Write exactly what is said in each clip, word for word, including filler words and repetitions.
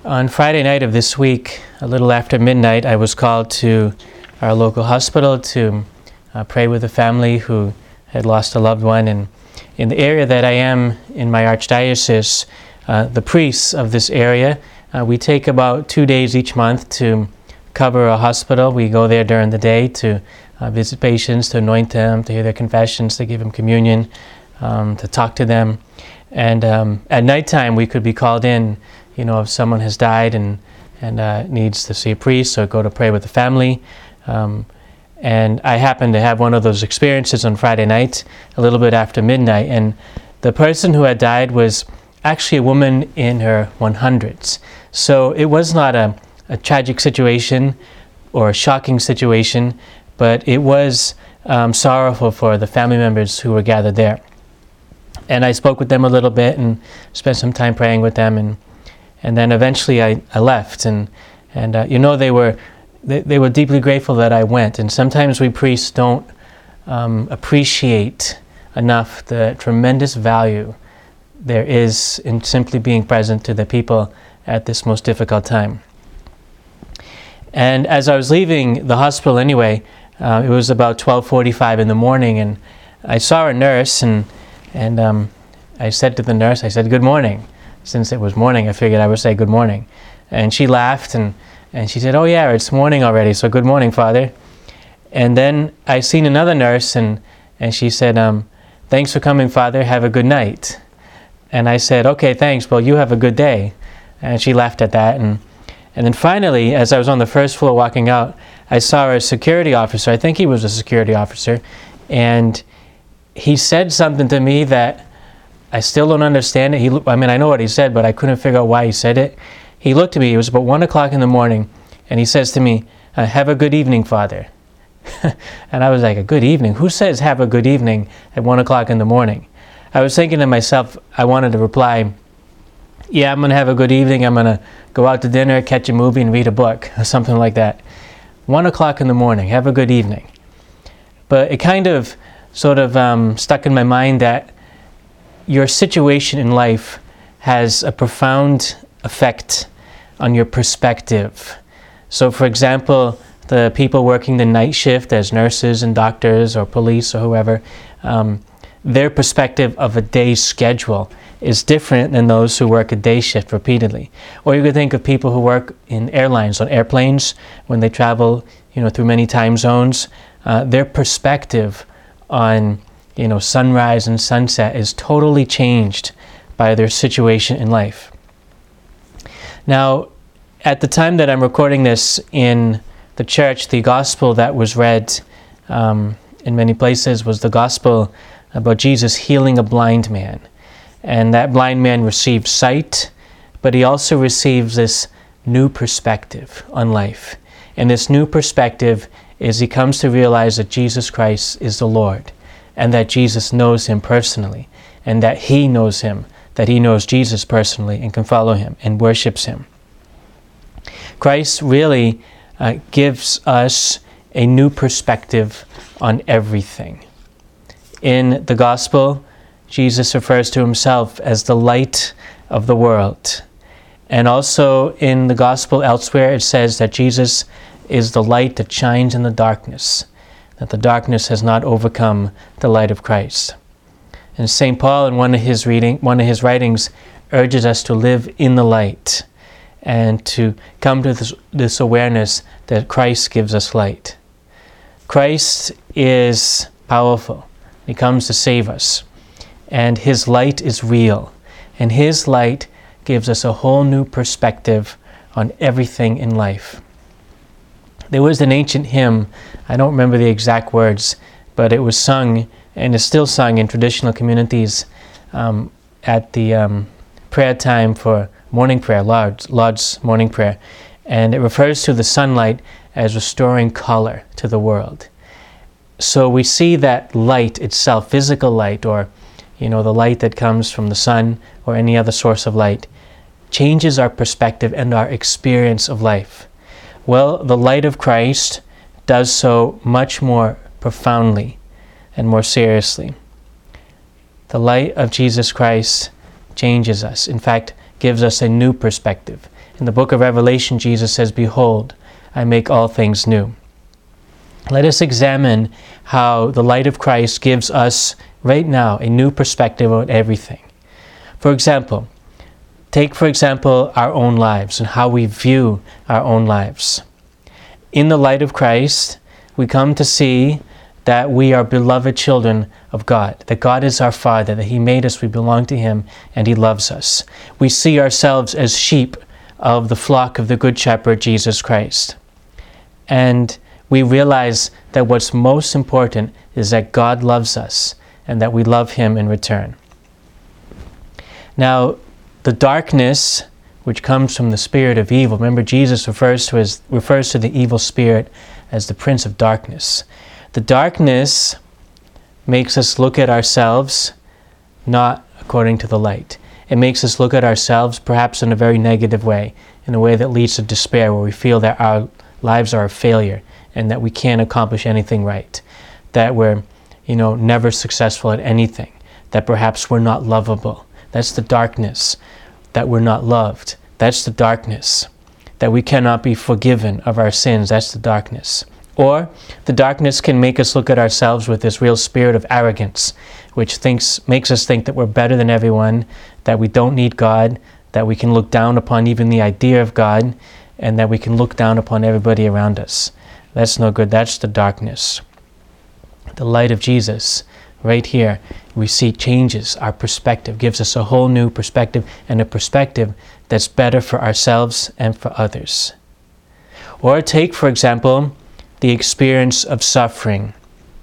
On Friday night of this week, a little after midnight, I was called to our local hospital to uh, pray with a family who had lost a loved one. And in the area that I am in my archdiocese, uh, the priests of this area, uh, we take about two days each month to cover a hospital. We go there during the day to uh, visit patients, to anoint them, to hear their confessions, to give them communion, um, to talk to them. And um, at nighttime, we could be called in, you know, if someone has died and, and uh, needs to see a priest or go to pray with the family. Um, and I happened to have one of those experiences on Friday night, a little bit after midnight. And the person who had died was actually a woman in her hundreds. So it was not a, a tragic situation or a shocking situation, but it was um, sorrowful for the family members who were gathered there. And I spoke with them a little bit and spent some time praying with them, and and then eventually I, I left. And and uh, you know they were they, they were deeply grateful that I went. And sometimes we priests don't um, appreciate enough the tremendous value there is in simply being present to the people at this most difficult time. And as I was leaving the hospital anyway, uh, it was about twelve forty-five in the morning, and I saw a nurse, and And um, I said to the nurse, I said, "Good morning." Since it was morning, I figured I would say good morning. And she laughed, and, and she said, "Oh yeah, it's morning already, so good morning, Father." And then I seen another nurse, and, and she said, um, "Thanks for coming, Father, have a good night." And I said, "Okay, thanks, well, you have a good day." And she laughed at that. And, and then finally, as I was on the first floor walking out, I saw a security officer, I think he was a security officer, and he said something to me that I still don't understand it. He, I mean, I know what he said, but I couldn't figure out why he said it. He looked at me, it was about one o'clock in the morning, and he says to me, uh, "Have a good evening, Father." And I was like, a good evening? Who says have a good evening at one o'clock in the morning? I was thinking to myself, I wanted to reply, yeah, I'm going to have a good evening. I'm going to go out to dinner, catch a movie, and read a book, or something like that. One o'clock in the morning, have a good evening. But it kind of sort of um, stuck in my mind that your situation in life has a profound effect on your perspective. So for example, the people working the night shift as nurses and doctors or police or whoever, um, their perspective of a day's schedule is different than those who work a day shift repeatedly. Or you could think of people who work in airlines, on airplanes, when they travel, you know, through many time zones. Uh, their perspective on, you know, sunrise and sunset is totally changed by their situation in life. Now, at the time that I'm recording this in the church, the gospel that was read um, in many places was the gospel about Jesus healing a blind man. And that blind man received sight, but he also receives this new perspective on life. And this new perspective is he comes to realize that Jesus Christ is the Lord, and that Jesus knows him personally, and that he knows him, that he knows Jesus personally and can follow him and worships him. Christ really uh, gives us a new perspective on everything. In the gospel, Jesus refers to himself as the light of the world. And also in the gospel elsewhere, it says that Jesus is the light that shines in the darkness, that the darkness has not overcome the light of Christ. And Saint Paul, in one of his reading, one of his writings, urges us to live in the light and to come to this, this awareness that Christ gives us light. Christ is powerful. He comes to save us. And his light is real. And his light gives us a whole new perspective on everything in life. There was an ancient hymn, I don't remember the exact words, but it was sung and is still sung in traditional communities um, at the um, prayer time for morning prayer, Lord's, Lord's morning prayer. And it refers to the sunlight as restoring color to the world. So we see that light itself, physical light, or you know, the light that comes from the sun or any other source of light, changes our perspective and our experience of life. Well, the light of Christ does so much more profoundly and more seriously. The light of Jesus Christ changes us. In fact, gives us a new perspective. In the book of Revelation, Jesus says, "Behold, I make all things new." Let us examine how the light of Christ gives us right now a new perspective on everything. For example, take for example our own lives and how we view our own lives. In the light of Christ, we come to see that we are beloved children of God, that God is our Father, that He made us, we belong to Him, and He loves us. We see ourselves as sheep of the flock of the Good Shepherd, Jesus Christ. And we realize that what's most important is that God loves us and that we love Him in return. Now, the darkness which comes from the spirit of evil, remember Jesus refers to, as, refers to the evil spirit as the prince of darkness. The darkness makes us look at ourselves not according to the light. It makes us look at ourselves perhaps in a very negative way, in a way that leads to despair, where we feel that our lives are a failure and that we can't accomplish anything right, that we're, you know, never successful at anything, that perhaps we're not lovable. That's the darkness, that we're not loved. That's the darkness, that we cannot be forgiven of our sins. That's the darkness. Or the darkness can make us look at ourselves with this real spirit of arrogance, which thinks makes us think that we're better than everyone, that we don't need God, that we can look down upon even the idea of God, and that we can look down upon everybody around us. That's no good. That's the darkness. The light of Jesus, right here, we see changes our perspective, gives us a whole new perspective, and a perspective that's better for ourselves and for others. Or take, for example, the experience of suffering.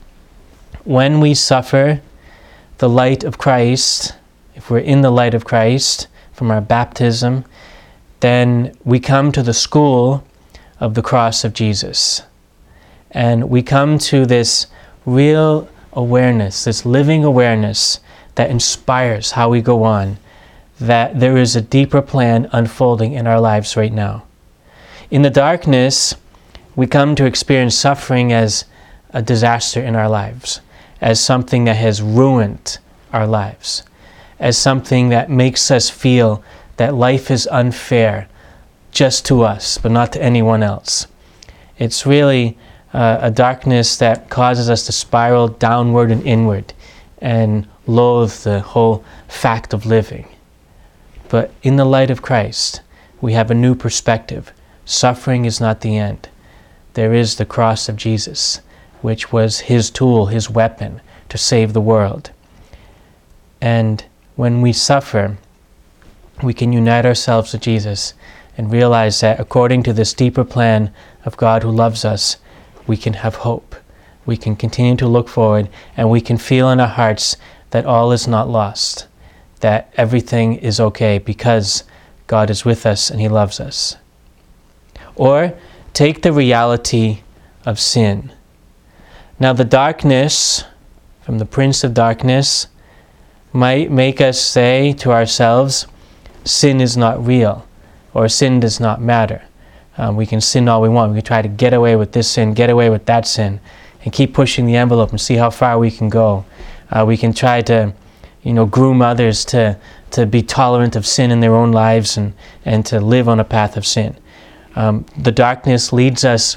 When we suffer, the light of Christ, if we're in the light of Christ from our baptism, then we come to the school of the cross of Jesus. And we come to this real awareness, this living awareness that inspires how we go on, that there is a deeper plan unfolding in our lives right now. In the darkness, we come to experience suffering as a disaster in our lives, as something that has ruined our lives, as something that makes us feel that life is unfair just to us, but not to anyone else. It's really uh, a darkness that causes us to spiral downward and inward and loathe the whole fact of living. But in the light of Christ, we have a new perspective. Suffering is not the end. There is the cross of Jesus, which was His tool, His weapon to save the world. And when we suffer, we can unite ourselves to Jesus and realize that according to this deeper plan of God who loves us, we can have hope. We can continue to look forward, and we can feel in our hearts that all is not lost, that everything is okay because God is with us and He loves us. Or take the reality of sin. Now, the darkness from the Prince of Darkness might make us say to ourselves, sin is not real, or sin does not matter. Um, we can sin all we want. We can try to get away with this sin, get away with that sin, and keep pushing the envelope and see how far we can go. Uh, we can try to, you know, groom others to, to be tolerant of sin in their own lives and, and to live on a path of sin. Um, the darkness leads us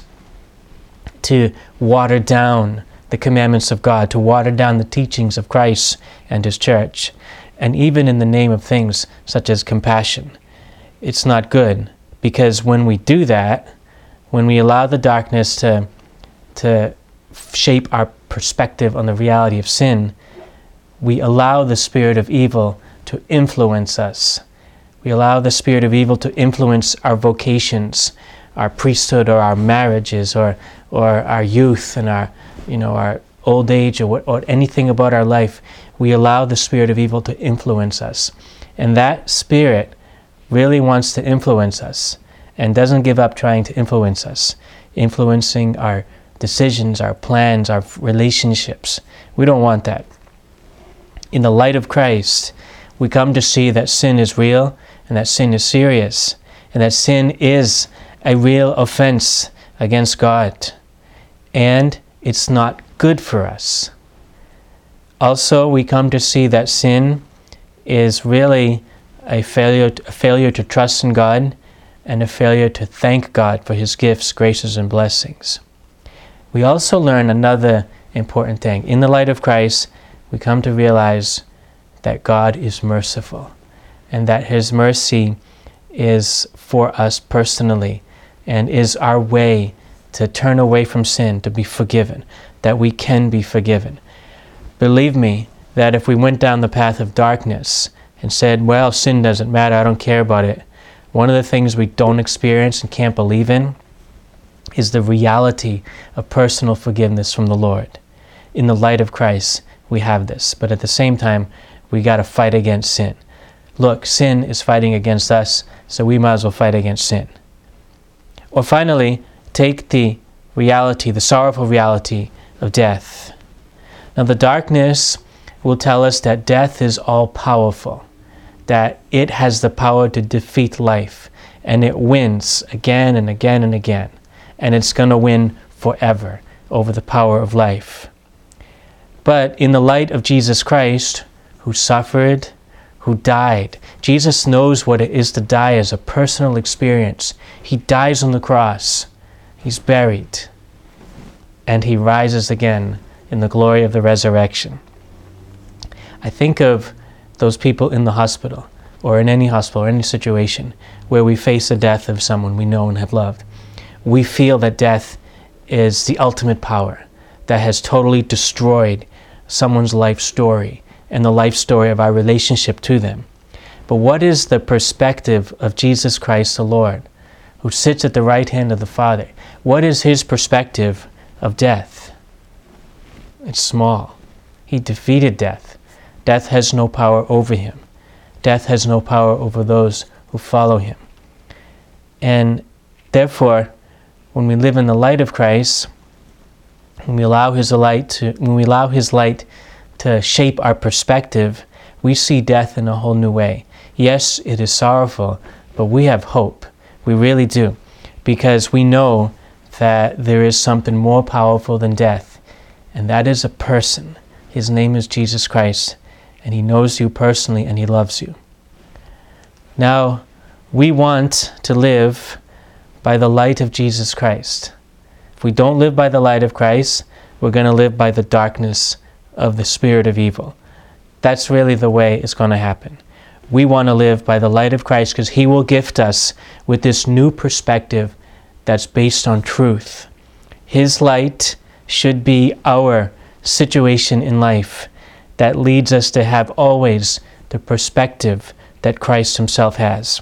to water down the commandments of God, to water down the teachings of Christ and His church, and even in the name of things such as compassion. It's not good, because when we do that, when we allow the darkness to, to shape our perspective on the reality of sin, we allow the spirit of evil to influence us. We allow the spirit of evil to influence our vocations, our priesthood, or our marriages, or or our youth and our, you know, our old age, or what, or anything about our life. We allow the spirit of evil to influence us, and that spirit really wants to influence us and doesn't give up trying to influence us, influencing our decisions, our plans, our relationships. We don't want that. In the light of Christ, we come to see that sin is real, and that sin is serious, and that sin is a real offense against God, and it's not good for us. Also, we come to see that sin is really a failure, a failure to trust in God, and a failure to thank God for His gifts, graces, and blessings. We also learn another important thing. In the light of Christ, we come to realize that God is merciful and that His mercy is for us personally and is our way to turn away from sin, to be forgiven, that we can be forgiven. Believe me, that if we went down the path of darkness and said, well, sin doesn't matter, I don't care about it, one of the things we don't experience and can't believe in is the reality of personal forgiveness from the Lord. In the light of Christ, we have this, but at the same time, we got to fight against sin. Look, sin is fighting against us, so we might as well fight against sin. Or finally, take the reality, the sorrowful reality of death. Now, the darkness will tell us that death is all-powerful, that it has the power to defeat life, and it wins again and again and again, and it's going to win forever over the power of life. But in the light of Jesus Christ, who suffered, who died, Jesus knows what it is to die as a personal experience. He dies on the cross, He's buried, and He rises again in the glory of the resurrection. I think of those people in the hospital, or in any hospital, or any situation, where we face the death of someone we know and have loved. We feel that death is the ultimate power that has totally destroyed someone's life story and the life story of our relationship to them. But what is the perspective of Jesus Christ the Lord, who sits at the right hand of the Father? What is His perspective of death? It's small. He defeated death. Death has no power over Him. Death has no power over those who follow Him. And therefore, when we live in the light of Christ, when we allow His light to, when we allow His light to shape our perspective, we see death in a whole new way. Yes, it is sorrowful, but we have hope. We really do, because we know that there is something more powerful than death, and that is a person. His name is Jesus Christ, and He knows you personally, and He loves you. Now, we want to live by the light of Jesus Christ. If we don't live by the light of Christ, we're going to live by the darkness of the spirit of evil. That's really the way it's going to happen. We want to live by the light of Christ because He will gift us with this new perspective that's based on truth. His light should be our situation in life that leads us to have always the perspective that Christ Himself has.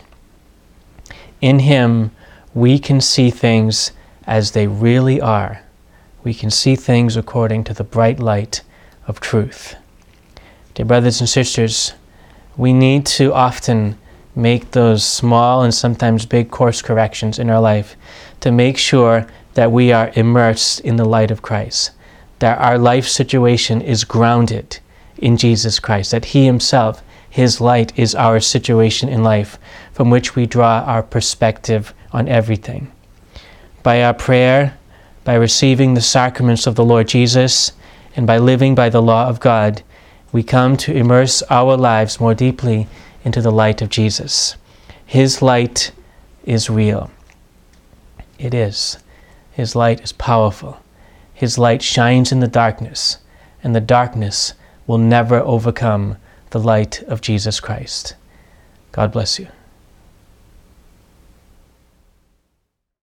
In Him, we can see things as they really are. We can see things according to the bright light of truth. Dear brothers and sisters, we need to often make those small and sometimes big course corrections in our life to make sure that we are immersed in the light of Christ, that our life situation is grounded in Jesus Christ, that He Himself, His light, is our situation in life from which we draw our perspective on everything. By our prayer, by receiving the sacraments of the Lord Jesus, and by living by the law of God, we come to immerse our lives more deeply into the light of Jesus. His light is real. It is. His light is powerful. His light shines in the darkness, and the darkness will never overcome the light of Jesus Christ. God bless you.